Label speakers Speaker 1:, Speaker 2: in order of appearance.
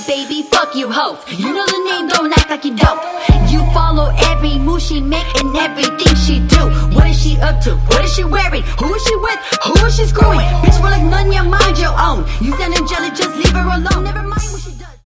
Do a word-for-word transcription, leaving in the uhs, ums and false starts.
Speaker 1: baby, fuck you hoes. You know the name, don't act like you don't. You follow every move she make and everything she do. What is she up to? What is she wearing? Who is she with? Who is she screwing? Bitch, we're like none, you mind your own. You sounding jealous, just leave her alone. Never mind what